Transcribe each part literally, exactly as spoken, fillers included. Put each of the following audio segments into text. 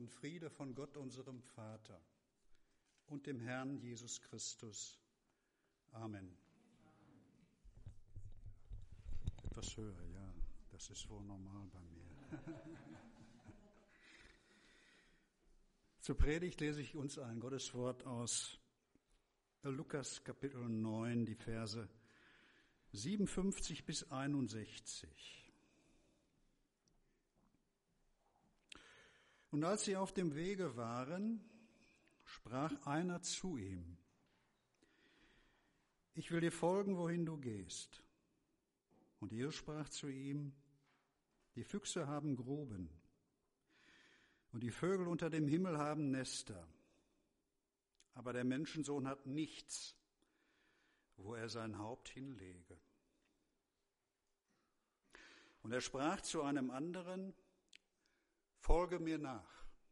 und Friede von Gott, unserem Vater, und dem Herrn Jesus Christus. Amen. Etwas höher, ja, das ist wohl normal bei mir. Zur Predigt lese ich uns ein Gotteswort aus Lukas Kapitel neun, die Verse siebenundfünfzig bis einundsechzig. Und als sie auf dem Wege waren, sprach einer zu ihm: Ich will dir folgen, wohin du gehst. Und Jesus sprach zu ihm: Die Füchse haben Gruben, und die Vögel unter dem Himmel haben Nester, aber der Menschensohn hat nichts, wo er sein Haupt hinlege. Und er sprach zu einem anderen: Folge mir nach.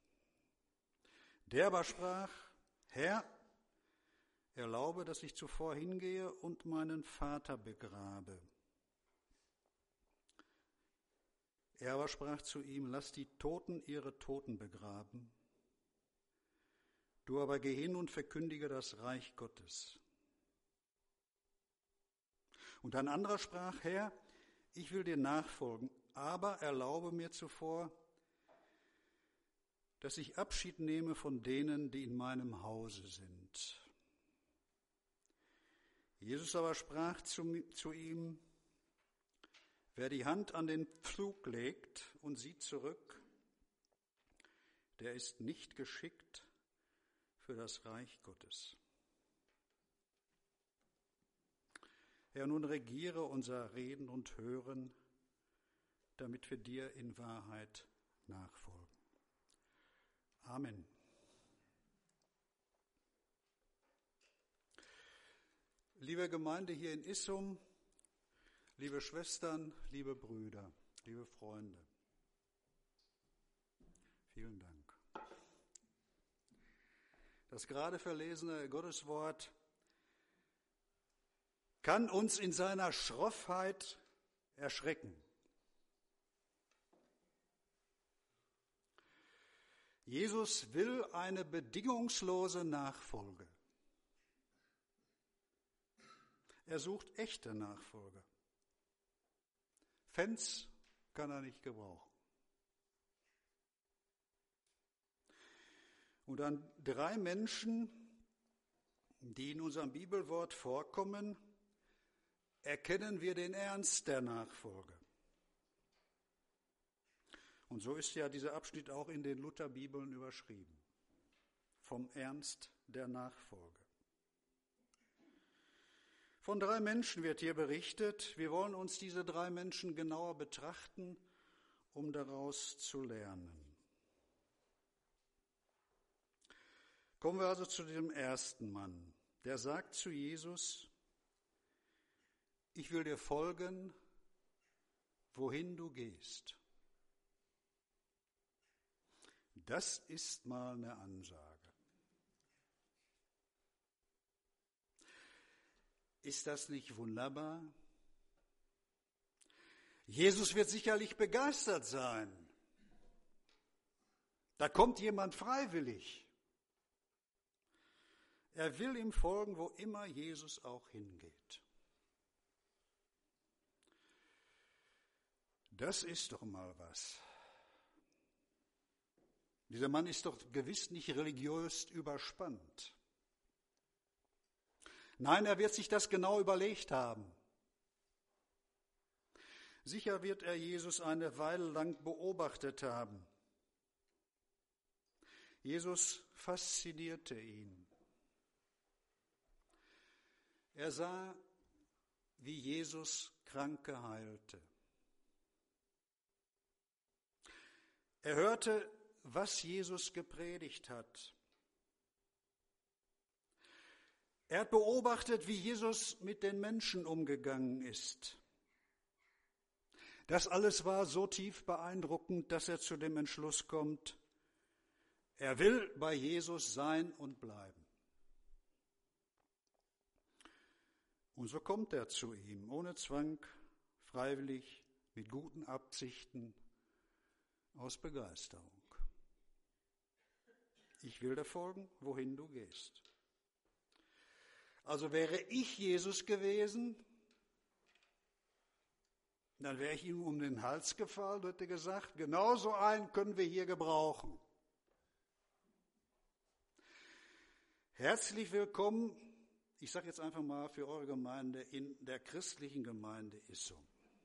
Der aber sprach: Herr, erlaube, dass ich zuvor hingehe und meinen Vater begrabe. Er aber sprach zu ihm: Lass die Toten ihre Toten begraben. Du aber geh hin und verkündige das Reich Gottes. Und ein anderer sprach: Herr, ich will dir nachfolgen, aber erlaube mir zuvor, dass ich Abschied nehme von denen, die in meinem Hause sind. Jesus aber sprach zu, zu ihm: Wer die Hand an den Pflug legt und sieht zurück, der ist nicht geschickt für das Reich Gottes. Herr, nun regiere unser Reden und Hören, damit wir dir in Wahrheit nachfolgen. Amen. Liebe Gemeinde hier in Issum, liebe Schwestern, liebe Brüder, liebe Freunde, vielen Dank. Das gerade verlesene Gotteswort kann uns in seiner Schroffheit erschrecken. Jesus will eine bedingungslose Nachfolge. Er sucht echte Nachfolger. Fans kann er nicht gebrauchen. Und an drei Menschen, die in unserem Bibelwort vorkommen, erkennen wir den Ernst der Nachfolge. Und so ist ja dieser Abschnitt auch in den Lutherbibeln überschrieben. Vom Ernst der Nachfolge. Von drei Menschen wird hier berichtet. Wir wollen uns diese drei Menschen genauer betrachten, um daraus zu lernen. Kommen wir also zu dem ersten Mann. Der sagt zu Jesus: Ich will dir folgen, wohin du gehst. Das ist mal eine Ansage. Ist das nicht wunderbar? Jesus wird sicherlich begeistert sein. Da kommt jemand freiwillig. Er will ihm folgen, wo immer Jesus auch hingeht. Das ist doch mal was. Dieser Mann ist doch gewiss nicht religiös überspannt. Nein, er wird sich das genau überlegt haben. Sicher wird er Jesus eine Weile lang beobachtet haben. Jesus faszinierte ihn. Er sah, wie Jesus Kranke heilte. Er hörte, was Jesus gepredigt hat. Er hat beobachtet, wie Jesus mit den Menschen umgegangen ist. Das alles war so tief beeindruckend, dass er zu dem Entschluss kommt, er will bei Jesus sein und bleiben. Und so kommt er zu ihm, ohne Zwang, freiwillig, mit guten Absichten, aus Begeisterung. Ich will dir folgen, wohin du gehst. Also wäre ich Jesus gewesen, dann wäre ich ihm um den Hals gefallen und hätte gesagt, genau so einen können wir hier gebrauchen. Herzlich willkommen, ich sage jetzt einfach mal für eure Gemeinde, in der christlichen Gemeinde Issum.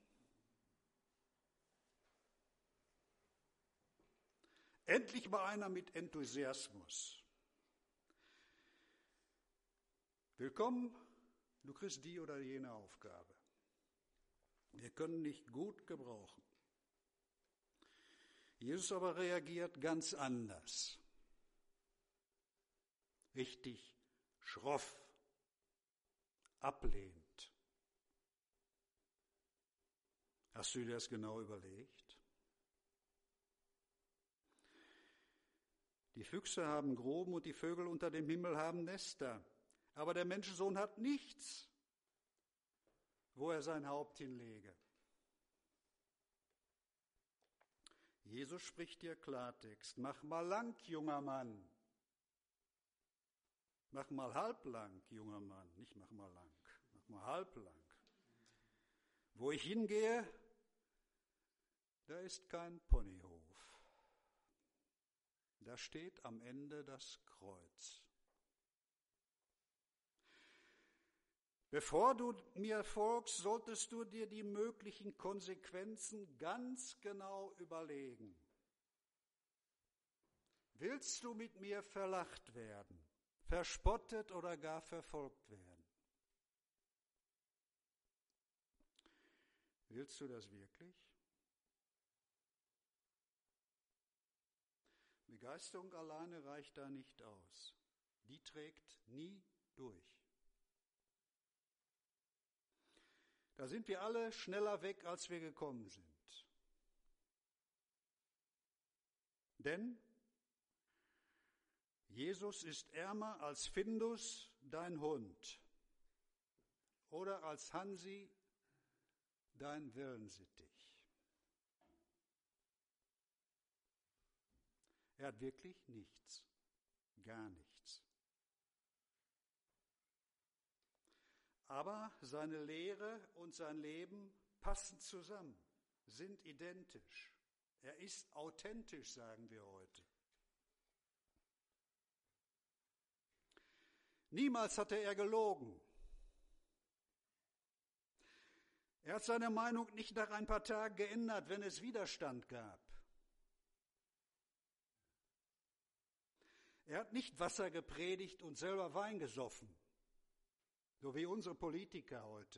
Endlich mal einer mit Enthusiasmus. Willkommen, du kriegst die oder jene Aufgabe. Wir können dich gut gebrauchen. Jesus aber reagiert ganz anders. Richtig schroff, ablehnend. Hast du dir das genau überlegt? Die Füchse haben Gruben und die Vögel unter dem Himmel haben Nester. Aber der Menschensohn hat nichts, wo er sein Haupt hinlege. Jesus spricht dir Klartext. Mach mal lang, junger Mann. Mach mal halblang, junger Mann. Nicht mach mal lang, mach mal halblang. Wo ich hingehe, da ist kein Ponyhof. Da steht am Ende das Kreuz. Bevor du mir folgst, solltest du dir die möglichen Konsequenzen ganz genau überlegen. Willst du mit mir verlacht werden, verspottet oder gar verfolgt werden? Willst du das wirklich? Begeisterung alleine reicht da nicht aus. Die trägt nie durch. Da sind wir alle schneller weg, als wir gekommen sind. Denn Jesus ist ärmer als Findus, dein Hund, oder als Hansi, dein Wellensittich. Er hat wirklich nichts, gar nichts. Aber seine Lehre und sein Leben passen zusammen, sind identisch. Er ist authentisch, sagen wir heute. Niemals hatte er gelogen. Er hat seine Meinung nicht nach ein paar Tagen geändert, wenn es Widerstand gab. Er hat nicht Wasser gepredigt und selber Wein gesoffen, so wie unsere Politiker heute,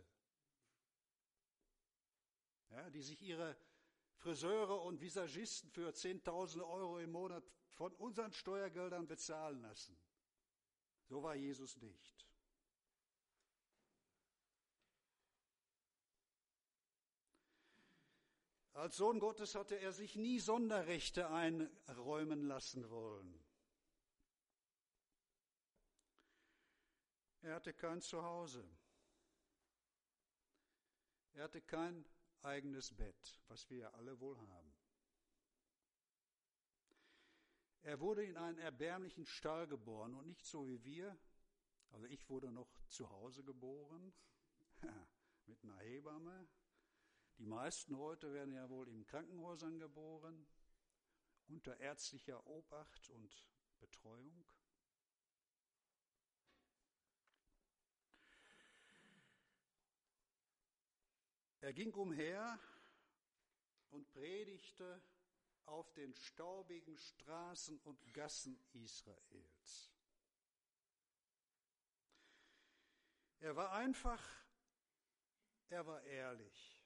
ja, die sich ihre Friseure und Visagisten für Zehntausende Euro im Monat von unseren Steuergeldern bezahlen lassen. So war Jesus nicht. Als Sohn Gottes hatte er sich nie Sonderrechte einräumen lassen wollen. Er hatte kein Zuhause. Er hatte kein eigenes Bett, was wir ja alle wohl haben. Er wurde in einen erbärmlichen Stall geboren und nicht so wie wir. Also ich wurde noch zu Hause geboren, mit einer Hebamme. Die meisten heute werden ja wohl in Krankenhäusern geboren, unter ärztlicher Obacht und Betreuung. Er ging umher und predigte auf den staubigen Straßen und Gassen Israels. Er war einfach, er war ehrlich.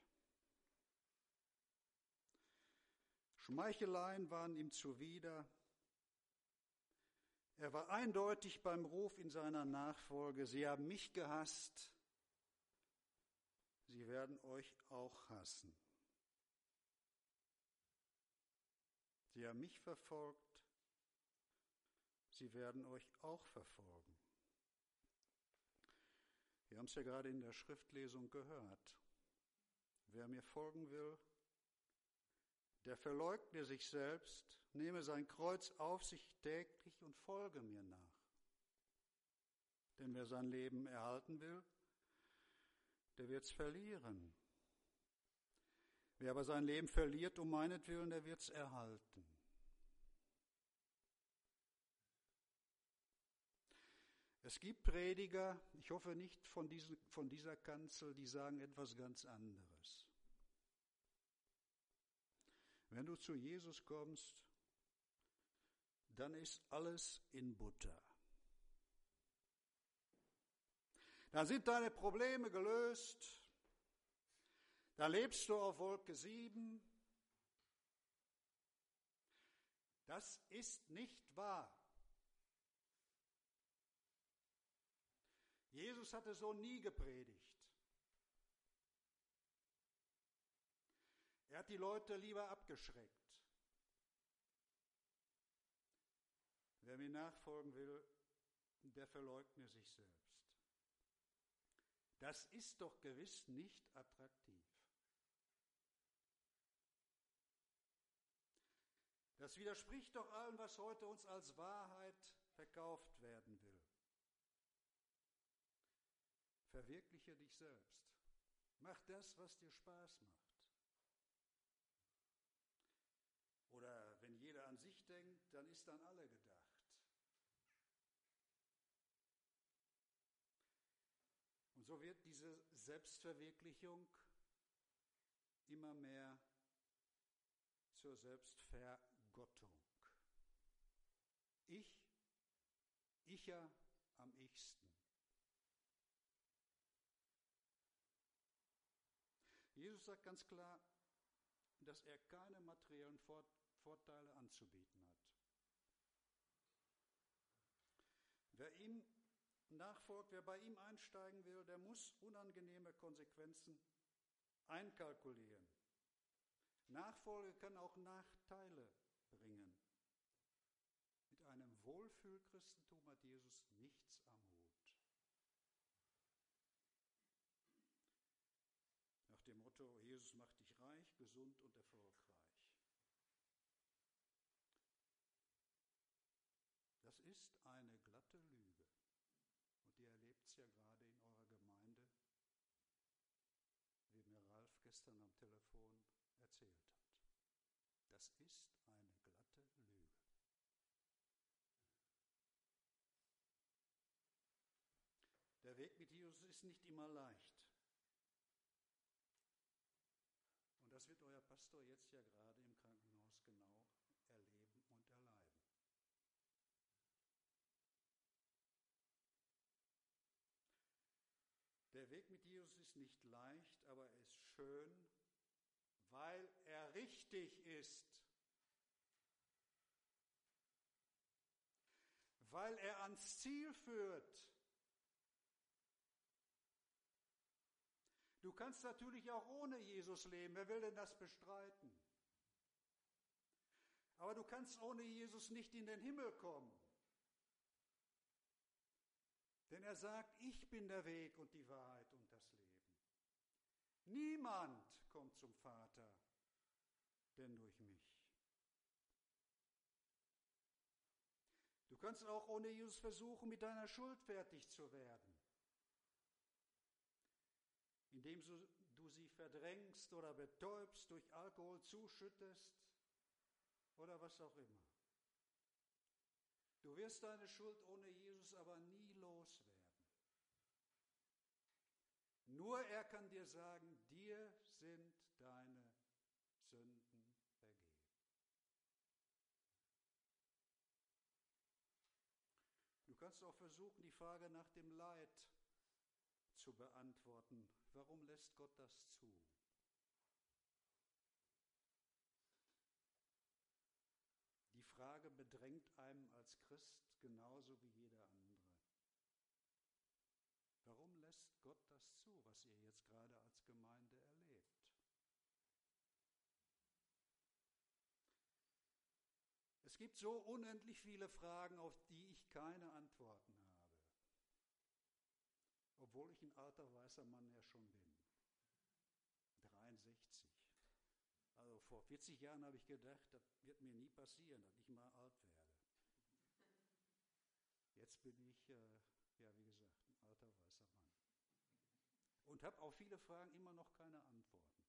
Schmeicheleien waren ihm zuwider. Er war eindeutig beim Ruf in seiner Nachfolge: Sie haben mich gehasst, sie werden euch auch hassen. Sie haben mich verfolgt, sie werden euch auch verfolgen. Wir haben es ja gerade in der Schriftlesung gehört. Wer mir folgen will, der verleugne sich selbst, nehme sein Kreuz auf sich täglich und folge mir nach. Denn wer sein Leben erhalten will, der wird's verlieren. Wer aber sein Leben verliert um meinetwillen, der wird's erhalten. Es gibt Prediger, ich hoffe nicht von, diesen, von dieser Kanzel, die sagen etwas ganz anderes. Wenn du zu Jesus kommst, dann ist alles in Butter. Dann sind deine Probleme gelöst, dann lebst du auf Wolke sieben. Das ist nicht wahr. Jesus hatte so nie gepredigt. Er hat die Leute lieber abgeschreckt. Wer mir nachfolgen will, der verleugne sich selbst. Das ist doch gewiss nicht attraktiv. Das widerspricht doch allem, was heute uns als Wahrheit verkauft werden will. Verwirkliche dich selbst. Mach das, was dir Spaß macht. Oder wenn jeder an sich denkt, dann ist an alle gedacht. Und so wird diese Selbstverwirklichung immer mehr zur Selbstvergottung. Ich, ich ja am ichsten. Jesus sagt ganz klar, dass er keine materiellen Vorteile anzubieten hat. Wer ihm nachfolgt, wer bei ihm einsteigen will, der muss unangenehme Konsequenzen einkalkulieren. Nachfolge kann auch Nachteile bringen. Mit einem Wohlfühlchristentum hat Jesus nichts am Hut. Nach dem Motto, Jesus macht dich reich, gesund und erfolgreich. Das ist eine glatte Lüge. Und ihr erlebt es ja gerade in eurer Gemeinde, wie mir Ralf gestern am Telefon erzählt hat. Das ist eine glatte Lüge. Der Weg mit Jesus ist nicht immer leicht. Und das wird euer Pastor jetzt ja gerade im Krankenhaus genau erleben und erleiden. Der Weg mit Jesus ist nicht leicht, aber er ist schön, weil er richtig ist. Weil er ans Ziel führt. Du kannst natürlich auch ohne Jesus leben. Wer will denn das bestreiten? Aber du kannst ohne Jesus nicht in den Himmel kommen. Denn er sagt, ich bin der Weg und die Wahrheit und das Leben. Niemand kommt zum Vater, denn durch mich. Du kannst auch ohne Jesus versuchen, mit deiner Schuld fertig zu werden, indem du sie verdrängst oder betäubst, durch Alkohol zuschüttest oder was auch immer. Du wirst deine Schuld ohne Jesus aber nie loswerden. Nur er kann dir sagen, dir sind deine Sünden vergeben. Du kannst auch versuchen, die Frage nach dem Leid zu beantworten. Warum lässt Gott das zu? Die Frage bedrängt einem als Christ genauso wie jeder andere. Warum lässt Gott das zu, was ihr jetzt gerade als Gemeinde erlebt? Es gibt so unendlich viele Fragen, auf die ich keine Antworten habe. Obwohl ich ein alter weißer Mann ja schon bin. dreiundsechzig. Also vor vierzig Jahren habe ich gedacht, das wird mir nie passieren, dass ich mal alt werde. Jetzt bin ich, äh, ja wie gesagt, ein alter weißer Mann. Und habe auf viele Fragen immer noch keine Antworten.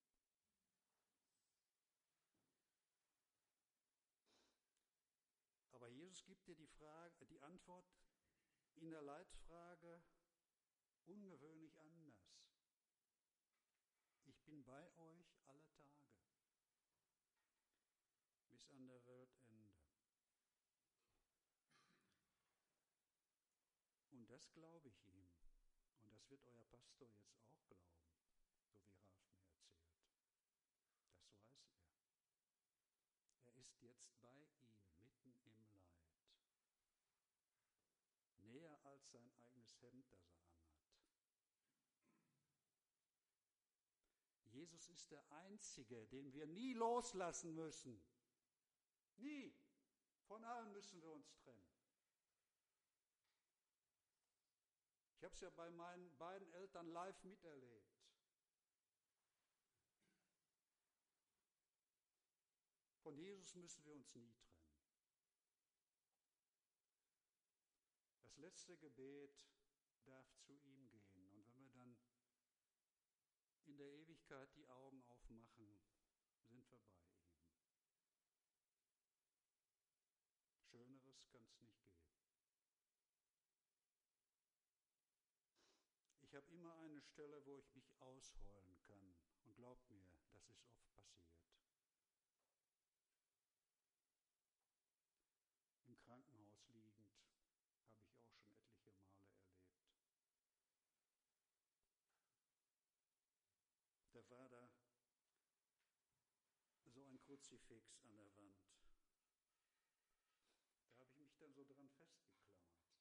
Aber Jesus gibt dir die Frage, die Antwort in der Leitfrage ungewöhnlich anders. Ich bin bei euch alle Tage, bis an der Weltende. Und das glaube ich ihm. Und das wird euer Pastor jetzt auch glauben, so wie Ralf mir erzählt. Das weiß er. Er ist jetzt bei ihm, mitten im Leid. Näher als sein eigenes Hemd, das er anhat. Jesus ist der Einzige, den wir nie loslassen müssen. Nie. Von allen müssen wir uns trennen. Ich habe es ja bei meinen beiden Eltern live miterlebt. Von Jesus müssen wir uns nie trennen. Das letzte Gebet darf zu ihm gehen. Und wenn wir dann in der Ewigkeit die Augen aufmachen, sind wir bei ihm. Schöneres kann es nicht geben. Ich habe immer eine Stelle, wo ich mich ausheulen kann. Und glaubt mir, das ist oft passiert. Im Krankenhaus liegend habe ich auch schon etliche Male erlebt. Da war da so ein Kruzifix an der Wand. Da habe ich mich dann so dran festgeklammert.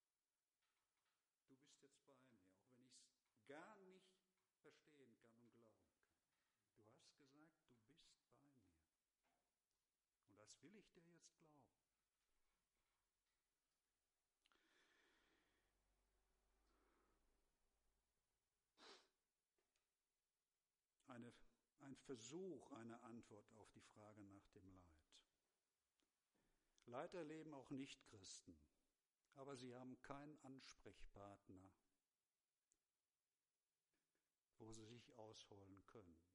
Du bist jetzt bei mir, auch wenn ich es gar nicht verstehen kann und glauben kann. Du hast gesagt, du bist bei mir. Und das will ich dir jetzt glauben. Eine, ein Versuch, eine Antwort auf die Frage nach dem Leid. Leid erleben auch Nichtchristen, aber sie haben keinen Ansprechpartner, wo sie sich ausholen können.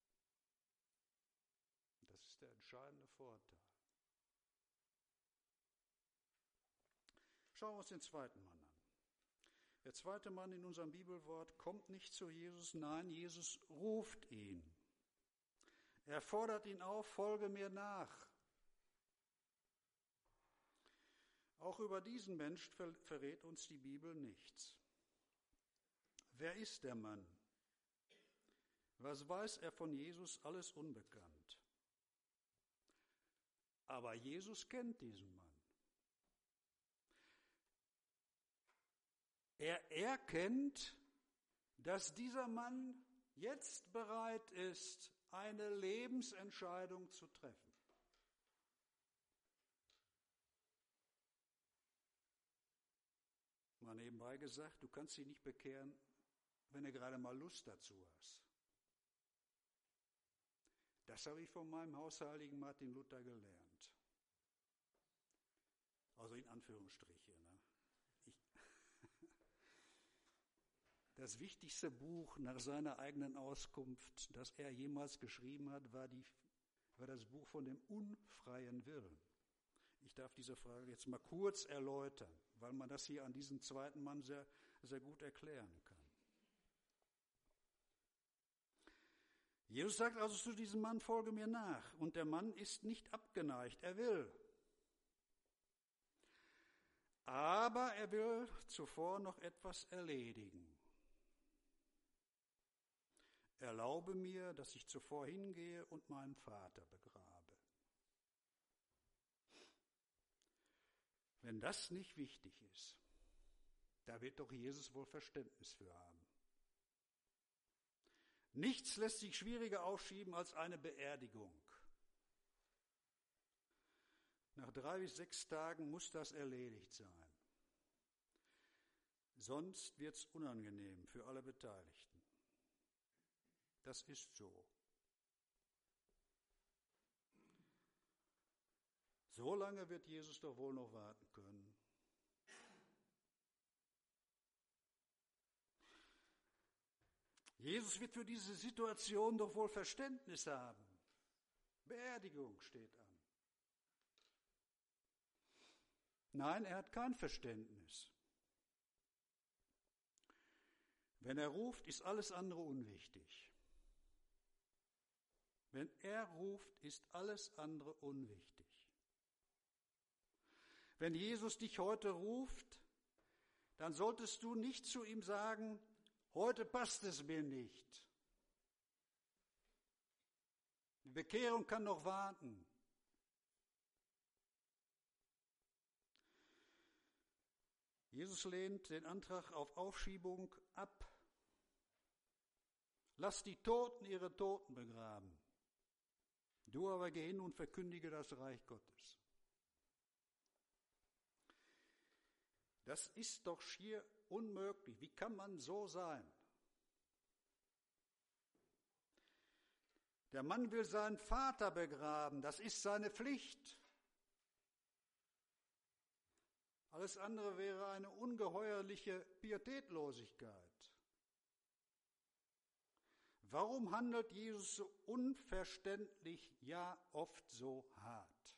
Das ist der entscheidende Vorteil. Schauen wir uns den zweiten Mann an. Der zweite Mann in unserem Bibelwort kommt nicht zu Jesus, nein, Jesus ruft ihn. Er fordert ihn auf, folge mir nach. Auch über diesen Menschen verrät uns die Bibel nichts. Wer ist der Mann? Was weiß er von Jesus? Alles unbekannt. Aber Jesus kennt diesen Mann. Er erkennt, dass dieser Mann jetzt bereit ist, eine Lebensentscheidung zu treffen. Mal nebenbei gesagt, du kannst dich nicht bekehren, wenn du gerade mal Lust dazu hast. Das habe ich von meinem hausheiligen Martin Luther gelernt. Also in Anführungsstriche. Ne? Ich Das wichtigste Buch nach seiner eigenen Auskunft, das er jemals geschrieben hat, war, die, war das Buch von dem unfreien Willen. Ich darf diese Frage jetzt mal kurz erläutern, weil man das hier an diesem zweiten Mann sehr, sehr gut erklären kann. Jesus sagt also zu diesem Mann, folge mir nach. Und der Mann ist nicht abgeneigt, er will. Aber er will zuvor noch etwas erledigen. Erlaube mir, dass ich zuvor hingehe und meinen Vater begrabe. Wenn das nicht wichtig ist, da wird doch Jesus wohl Verständnis für haben. Nichts lässt sich schwieriger aufschieben als eine Beerdigung. Nach drei bis sechs Tagen muss das erledigt sein. Sonst wird es unangenehm für alle Beteiligten. Das ist so. So lange wird Jesus doch wohl noch warten können. Jesus wird für diese Situation doch wohl Verständnis haben. Beerdigung steht an. Nein, er hat kein Verständnis. Wenn er ruft, ist alles andere unwichtig. Wenn er ruft, ist alles andere unwichtig. Wenn Jesus dich heute ruft, dann solltest du nicht zu ihm sagen, heute passt es mir nicht. Die Bekehrung kann noch warten. Jesus lehnt den Antrag auf Aufschiebung ab. Lass die Toten ihre Toten begraben. Du aber geh hin und verkündige das Reich Gottes. Das ist doch schier unmöglich. Wie kann man so sein? Der Mann will seinen Vater begraben, das ist seine Pflicht. Alles andere wäre eine ungeheuerliche Pietätlosigkeit. Warum handelt Jesus so unverständlich, ja oft so hart?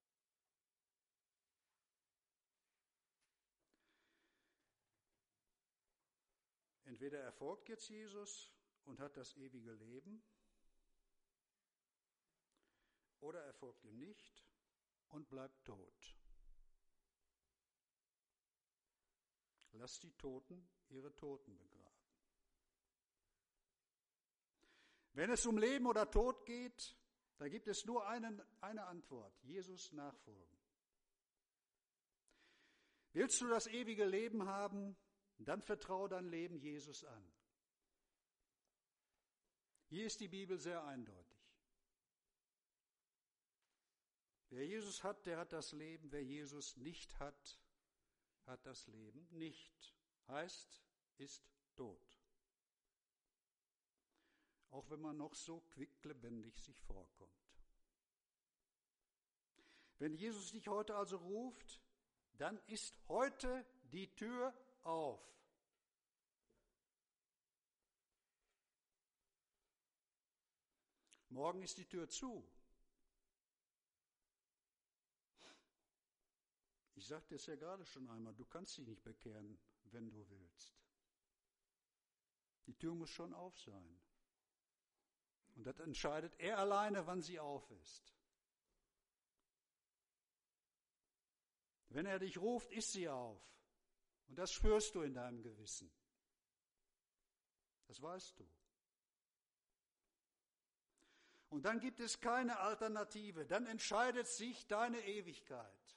Entweder er folgt jetzt Jesus und hat das ewige Leben, oder er folgt ihm nicht und bleibt tot. Lass die Toten ihre Toten begraben. Wenn es um Leben oder Tod geht, da gibt es nur einen, eine Antwort: Jesus nachfolgen. Willst du das ewige Leben haben, dann vertraue dein Leben Jesus an. Hier ist die Bibel sehr eindeutig. Wer Jesus hat, der hat das Leben. Wer Jesus nicht hat, hat das Leben nicht. Heißt, ist tot. Auch wenn man noch so quicklebendig sich vorkommt. Wenn Jesus dich heute also ruft, dann ist heute die Tür auf. Morgen ist die Tür zu. Ich sagte es ja gerade schon einmal, du kannst dich nicht bekehren, wenn du willst. Die Tür muss schon auf sein. Und das entscheidet er alleine, wann sie auf ist. Wenn er dich ruft, ist sie auf. Und das spürst du in deinem Gewissen. Das weißt du. Und dann gibt es keine Alternative. Dann entscheidet sich deine Ewigkeit.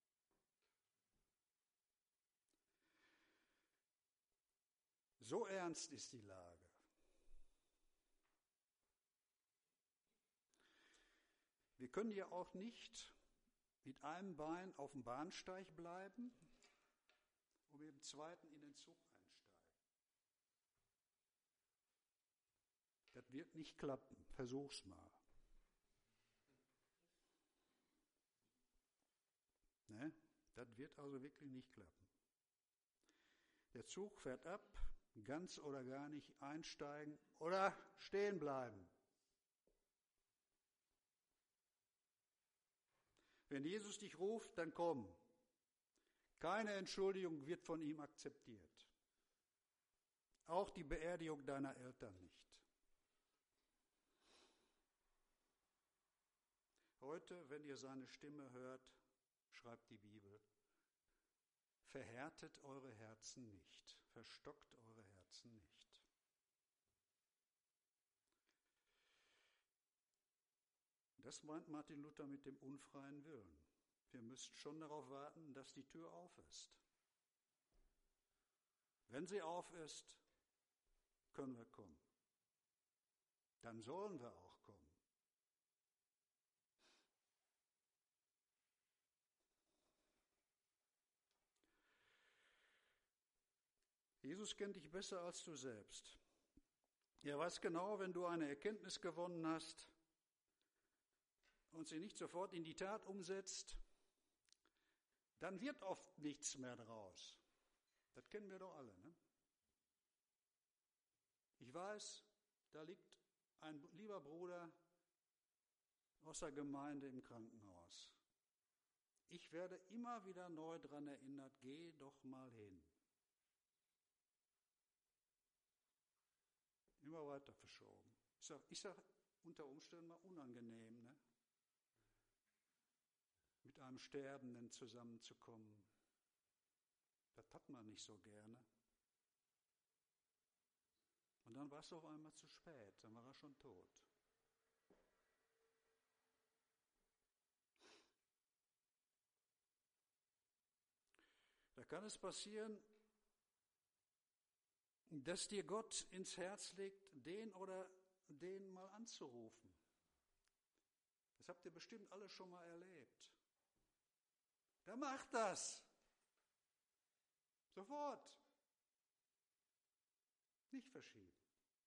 So ernst ist die Lage. Wir können ja auch nicht mit einem Bein auf dem Bahnsteig bleiben und mit dem zweiten in den Zug einsteigen. Das wird nicht klappen. Versuch's mal. Ne? Das wird also wirklich nicht klappen. Der Zug fährt ab, ganz oder gar nicht einsteigen oder stehen bleiben. Wenn Jesus dich ruft, dann komm. Keine Entschuldigung wird von ihm akzeptiert. Auch die Beerdigung deiner Eltern nicht. Heute, wenn ihr seine Stimme hört, schreibt die Bibel, verhärtet eure Herzen nicht, verstockt eure Herzen nicht. Das meint Martin Luther mit dem unfreien Willen. Wir müssen schon darauf warten, dass die Tür auf ist. Wenn sie auf ist, können wir kommen. Dann sollen wir auch kommen. Jesus kennt dich besser als du selbst. Er weiß genau, wenn du eine Erkenntnis gewonnen hast und sie nicht sofort in die Tat umsetzt, dann wird oft nichts mehr draus. Das kennen wir doch alle, ne? Ich weiß, da liegt ein lieber Bruder aus der Gemeinde im Krankenhaus. Ich werde immer wieder neu daran erinnert, geh doch mal hin. Immer weiter verschoben. Ich sage, ich sag, unter Umständen mal unangenehm, ne? Mit einem Sterbenden zusammenzukommen. Das hat man nicht so gerne. Und dann war es auf einmal zu spät, dann war er schon tot. Da kann es passieren, dass dir Gott ins Herz legt, den oder den mal anzurufen. Das habt ihr bestimmt alle schon mal erlebt. Der macht das. Sofort. Nicht verschieben.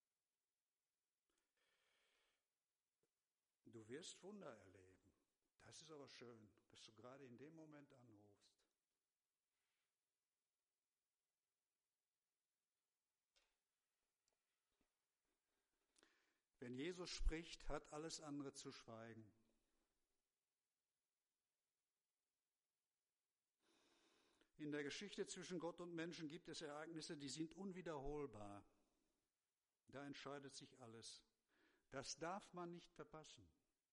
Du wirst Wunder erleben. Das ist aber schön, dass du gerade in dem Moment anrufst. Wenn Jesus spricht, hat alles andere zu schweigen. In der Geschichte zwischen Gott und Menschen gibt es Ereignisse, die sind unwiederholbar. Da entscheidet sich alles. Das darf man nicht verpassen.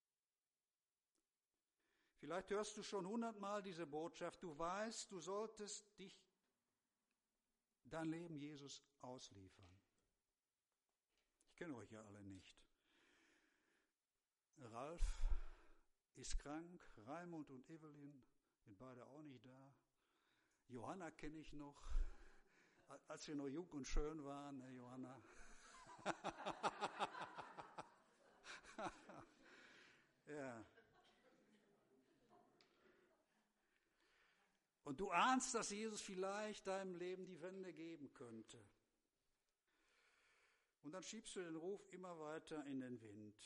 Vielleicht hörst du schon hundertmal diese Botschaft. Du weißt, du solltest dich, dein Leben Jesus ausliefern. Ich kenne euch ja alle nicht. Ralf ist krank, Raimund und Evelyn sind beide auch nicht da. Johanna kenne ich noch, als wir noch jung und schön waren, ne, Johanna. Ja. Und du ahnst, dass Jesus vielleicht deinem Leben die Wende geben könnte. Und dann schiebst du den Ruf immer weiter in den Wind.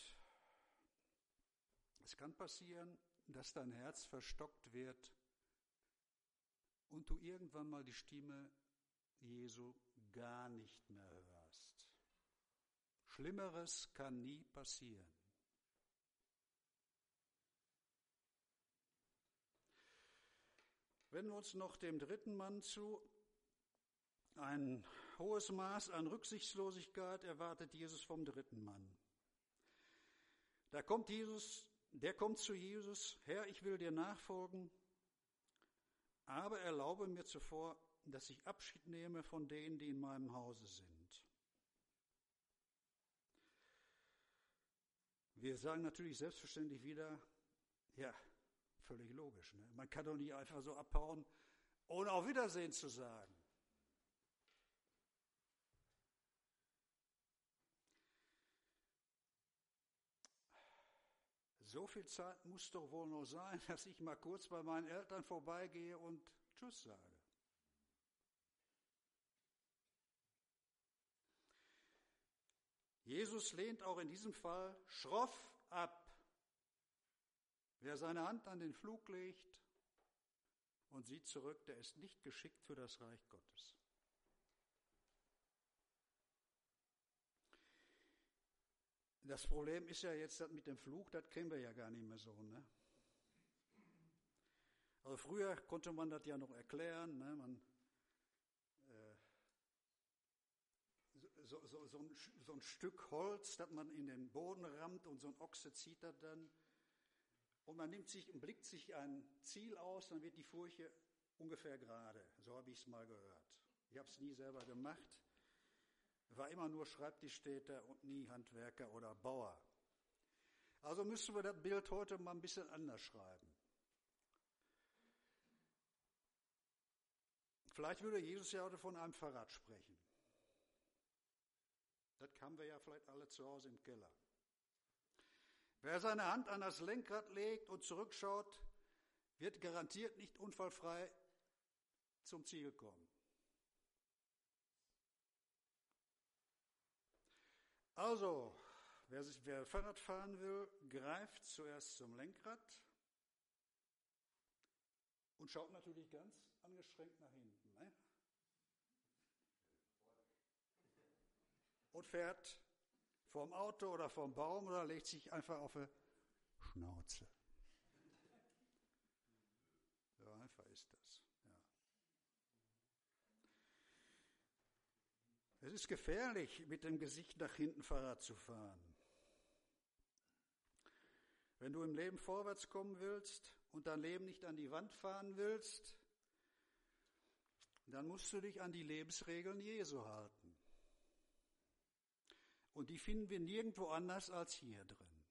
Es kann passieren, dass dein Herz verstockt wird und du irgendwann mal die Stimme Jesu gar nicht mehr hörst. Schlimmeres kann nie passieren. Wenden wir uns noch dem dritten Mann zu. Ein hohes Maß an Rücksichtslosigkeit erwartet Jesus vom dritten Mann. Da kommt Jesus, der kommt zu Jesus: Herr, ich will dir nachfolgen, aber erlaube mir zuvor, dass ich Abschied nehme von denen, die in meinem Hause sind. Wir sagen natürlich selbstverständlich wieder, ja, völlig logisch, ne? Man kann doch nicht einfach so abhauen, ohne auf Wiedersehen zu sagen. So viel Zeit muss doch wohl noch sein, dass ich mal kurz bei meinen Eltern vorbeigehe und Tschüss sage. Jesus lehnt auch in diesem Fall schroff ab. Wer seine Hand an den Flug legt und sieht zurück, der ist nicht geschickt für das Reich Gottes. Das Problem ist ja jetzt, das mit dem Flug, das kennen wir ja gar nicht mehr so, ne? Also früher konnte man das ja noch erklären, ne? Man, äh, so, so, so, ein, so ein Stück Holz, das man in den Boden rammt und so ein Ochse zieht das dann. Und man nimmt sich, blickt sich ein Ziel aus, dann wird die Furche ungefähr gerade. So habe ich es mal gehört. Ich habe es nie selber gemacht. War immer nur Schreibtischtäter und nie Handwerker oder Bauer. Also müssen wir das Bild heute mal ein bisschen anders schreiben. Vielleicht würde Jesus ja heute von einem Fahrrad sprechen. Das haben wir ja vielleicht alle zu Hause im Keller. Wer seine Hand an das Lenkrad legt und zurückschaut, wird garantiert nicht unfallfrei zum Ziel kommen. Also, wer, sich, wer Fahrrad fahren will, greift zuerst zum Lenkrad und schaut natürlich ganz angestrengt nach hinten. Ne? Und fährt vorm Auto oder vorm Baum oder legt sich einfach auf die Schnauze. So einfach ist das. Ja. Es ist gefährlich, mit dem Gesicht nach hinten Fahrrad zu fahren. Wenn du im Leben vorwärts kommen willst und dein Leben nicht an die Wand fahren willst, dann musst du dich an die Lebensregeln Jesu halten. Und die finden wir nirgendwo anders als hier drin.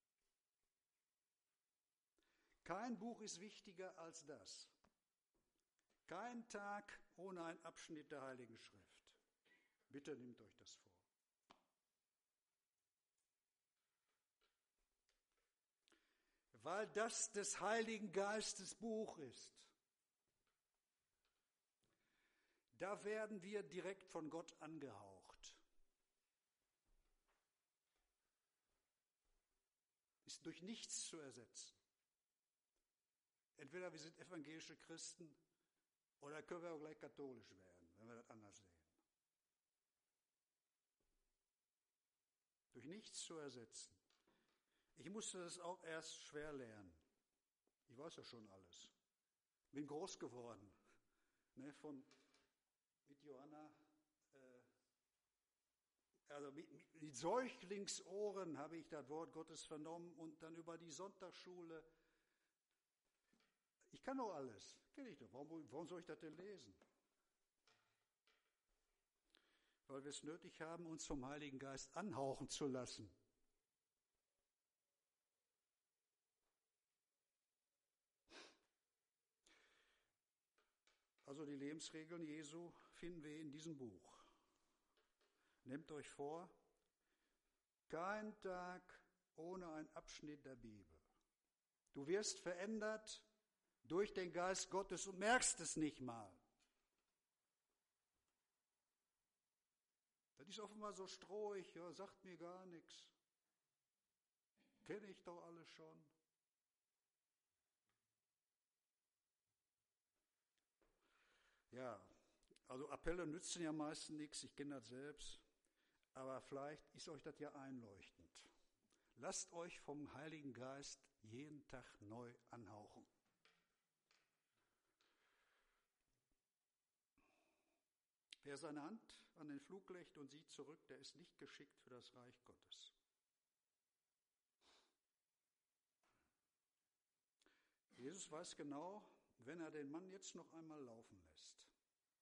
Kein Buch ist wichtiger als das. Kein Tag ohne einen Abschnitt der Heiligen Schrift. Bitte nehmt euch das vor. Weil das des Heiligen Geistes Buch ist. Da werden wir direkt von Gott angehaucht. Ist durch nichts zu ersetzen. Entweder wir sind evangelische Christen oder können wir auch gleich katholisch werden, wenn wir das anders sehen. Durch nichts zu ersetzen. Ich musste das auch erst schwer lernen. Ich weiß ja schon alles. Bin groß geworden. Ne, von, mit Johanna, äh, also mit, mit, mit Säuglingsohren habe ich das Wort Gottes vernommen und dann über die Sonntagsschule. Ich kann doch alles. Kenne ich doch. Warum, warum soll ich das denn lesen? Weil wir es nötig haben, uns vom Heiligen Geist anhauchen zu lassen. Also die Lebensregeln Jesu finden wir in diesem Buch. Nehmt euch vor, kein Tag ohne einen Abschnitt der Bibel. Du wirst verändert durch den Geist Gottes und merkst es nicht mal. Das ist offenbar so strohig, ja, sagt mir gar nichts. Kenne ich doch alles schon. Ja, also Appelle nützen ja meistens nichts, ich kenne das selbst, aber vielleicht ist euch das ja einleuchtend. Lasst euch vom Heiligen Geist jeden Tag neu anhauchen. Wer seine Hand an den Flug legt und sieht zurück, der ist nicht geschickt für das Reich Gottes. Jesus weiß genau, wenn er den Mann jetzt noch einmal laufen lässt,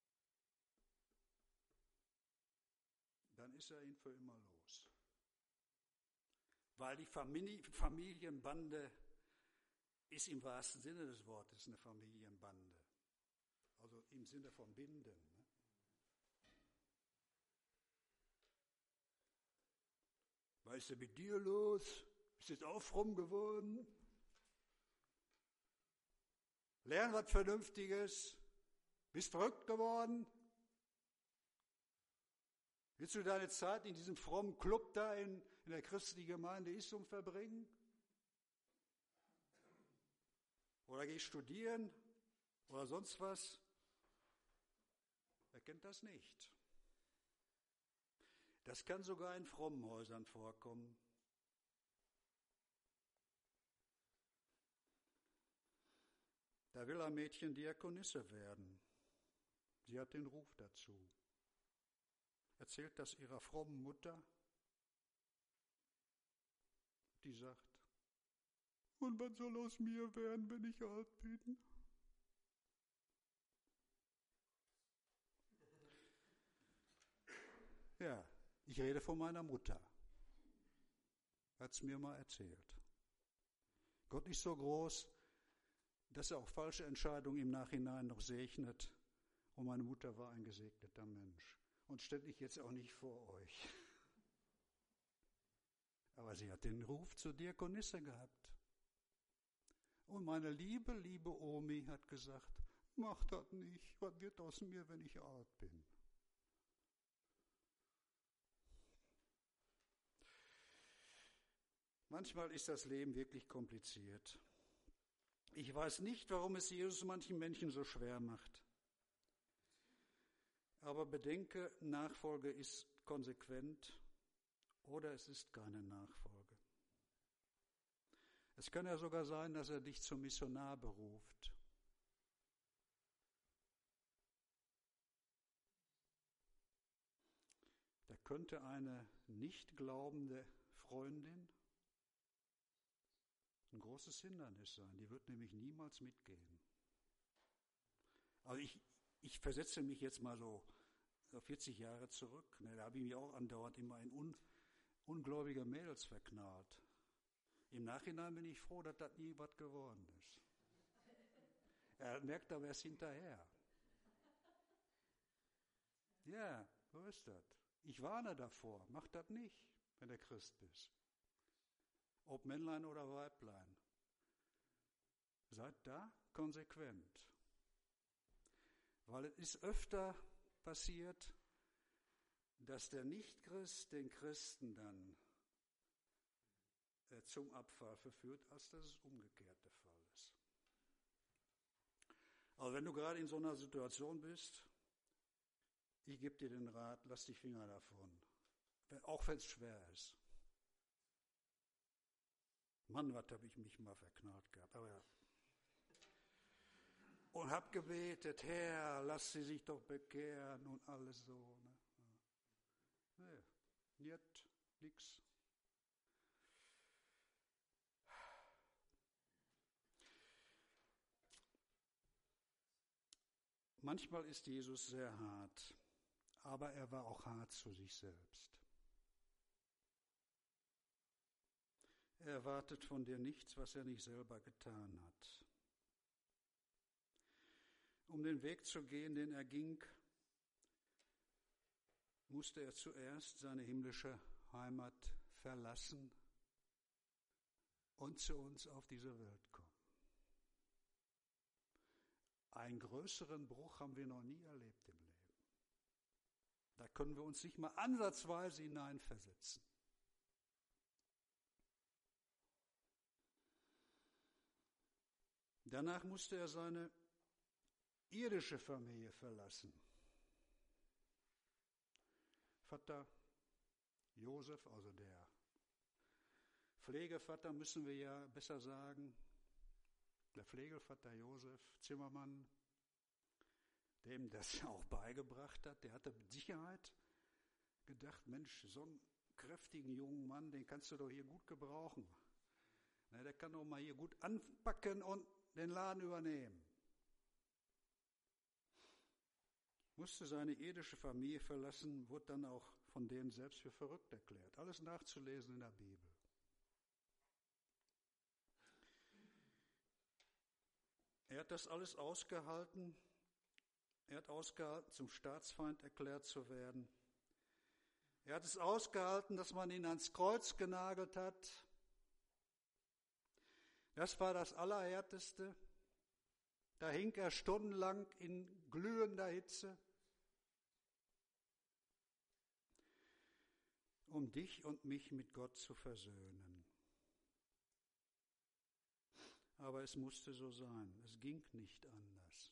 dann ist er ihn für immer los. Weil die Familie, Familienbande ist im wahrsten Sinne des Wortes eine Familienbande. Also im Sinne von Binden. Ne? Was ist denn mit dir los? Bist du jetzt auch fromm geworden? Lern was Vernünftiges. Bist verrückt geworden? Willst du deine Zeit in diesem frommen Club da in, in der christlichen Gemeinde Issum verbringen? Oder gehst studieren? Oder sonst was? Er kennt das nicht. Das kann sogar in frommen Häusern vorkommen. Da will ein Mädchen Diakonisse werden. Sie hat den Ruf dazu. Erzählt das ihrer frommen Mutter. Die sagt, und was soll aus mir werden, wenn ich alt bin? Ja, ich rede von meiner Mutter. Hat es mir mal erzählt. Gott ist so groß, dass er auch falsche Entscheidungen im Nachhinein noch segnet. Und meine Mutter war ein gesegneter Mensch. Und stelle ich jetzt auch nicht vor euch. Aber sie hat den Ruf zur Diakonisse gehabt. Und meine liebe, liebe Omi hat gesagt, mach das nicht, was wird aus mir, wenn ich alt bin? Manchmal ist das Leben wirklich kompliziert. Ich weiß nicht, warum es Jesus manchen Menschen so schwer macht. Aber bedenke, Nachfolge ist konsequent oder es ist keine Nachfolge. Es kann ja sogar sein, dass er dich zum Missionar beruft. Da könnte eine nicht glaubende Freundin ein großes Hindernis sein. Die wird nämlich niemals mitgehen. Also ich, ich versetze mich jetzt mal so vierzig Jahre zurück. Da habe ich mich auch andauernd immer in un, ungläubige Mädels verknallt. Im Nachhinein bin ich froh, dass das nie was geworden ist. Er merkt aber erst hinterher. Ja, so ist das. Ich warne davor, mach das nicht, wenn du Christ bist. Ob Männlein oder Weiblein. Seid da konsequent. Weil es ist öfter passiert, dass der Nichtchrist den Christen dann äh, zum Abfall verführt, als dass es umgekehrt der Fall ist. Aber wenn du gerade in so einer Situation bist, ich gebe dir den Rat, lass die Finger davon. Auch wenn es schwer ist. Mann, was habe ich mich mal verknallt gehabt. Aber ja. Und hab gebetet, Herr, lass sie sich doch bekehren und alles so. Ne? Nee, nicht, nix. Manchmal ist Jesus sehr hart, aber er war auch hart zu sich selbst. Er erwartet von dir nichts, was er nicht selber getan hat. Um den Weg zu gehen, den er ging, musste er zuerst seine himmlische Heimat verlassen und zu uns auf diese Welt kommen. Einen größeren Bruch haben wir noch nie erlebt im Leben. Da können wir uns nicht mal ansatzweise hineinversetzen. Danach musste er seine irdische Familie verlassen. Vater Josef, also der Pflegevater, müssen wir ja besser sagen, der Pflegevater Josef Zimmermann, dem das auch beigebracht hat, der hatte mit Sicherheit gedacht, Mensch, so einen kräftigen jungen Mann, den kannst du doch hier gut gebrauchen. Na, der kann doch mal hier gut anpacken und den Laden übernehmen. Musste seine irdische Familie verlassen, wurde dann auch von denen selbst für verrückt erklärt. Alles nachzulesen in der Bibel. Er hat das alles ausgehalten. Er hat ausgehalten, zum Staatsfeind erklärt zu werden. Er hat es ausgehalten, dass man ihn ans Kreuz genagelt hat. Das war das Allerhärteste. Da hing er stundenlang in glühender Hitze, um dich und mich mit Gott zu versöhnen. Aber es musste so sein. Es ging nicht anders.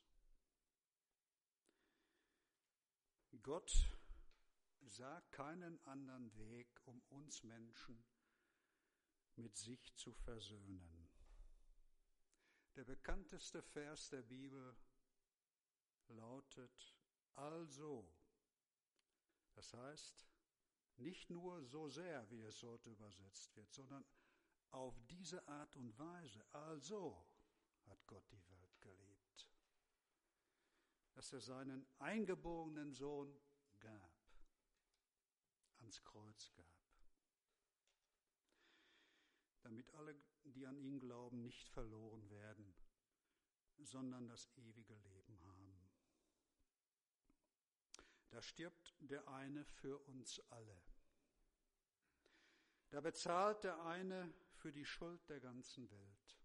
Gott sah keinen anderen Weg, um uns Menschen mit sich zu versöhnen. Der bekannteste Vers der Bibel lautet also. Das heißt, nicht nur so sehr, wie es heute übersetzt wird, sondern auf diese Art und Weise. Also hat Gott die Welt geliebt, dass er seinen eingeborenen Sohn gab, ans Kreuz gab, damit alle, die an ihn glauben, nicht verloren werden, sondern das ewige Leben haben. Da stirbt der eine für uns alle. Da bezahlt der eine für die Schuld der ganzen Welt.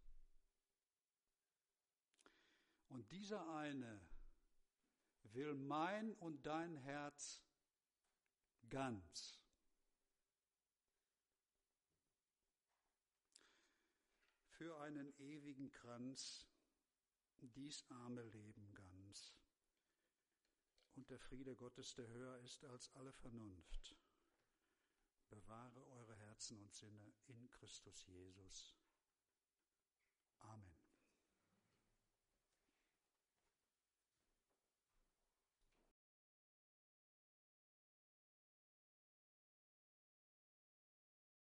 Und dieser eine will mein und dein Herz ganz. für einen ewigen Kranz, dies arme Leben ganz. Und der Friede Gottes, der höher ist als alle Vernunft, bewahre eure Herzen und Sinne in Christus Jesus.